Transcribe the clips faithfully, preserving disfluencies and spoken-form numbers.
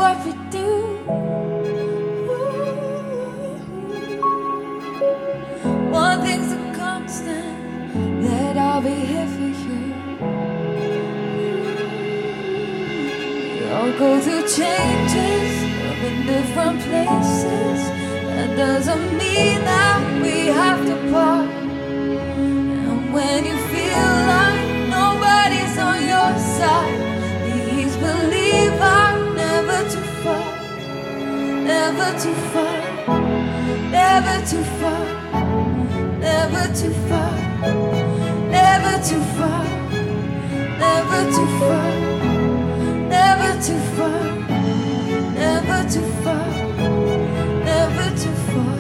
what we do. One thing's a constant, that I'll be here for you. We all go through changes, live in different places. That doesn't mean that we have to part. And when you feel like nobody's on your side, please believe I'm never too far, never too far, never too far, never too far, never too far, never too far, never too far, never too far, never too far.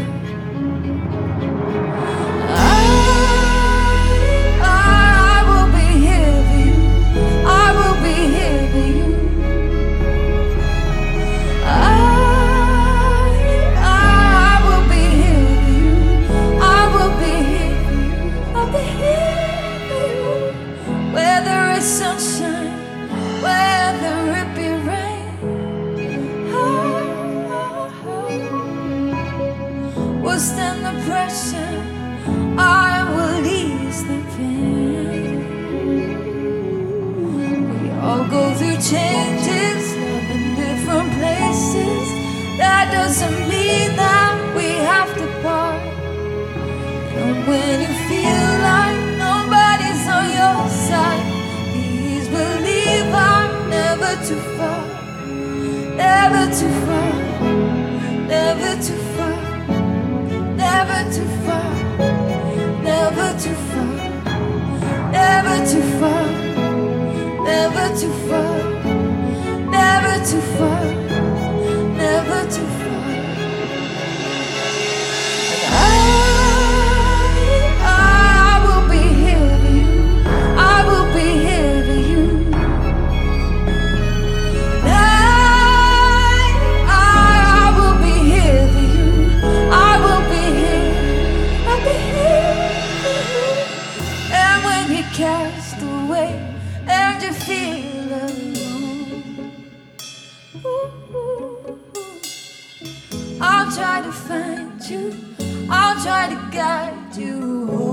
Sunshine, whether it be rain, oh, oh, oh. We'll stand the pressure, I will ease the pain. We all go through changes, live in different places. That doesn't mean that we have to part. And when you feel like nobody's on your side, believe I'm never too far, never too far, never too far, never too far, never too far, never too far, never too far, never too far, never too far. Cast away and you feel alone. Ooh, ooh, ooh. I'll try to find you, I'll try to guide you home.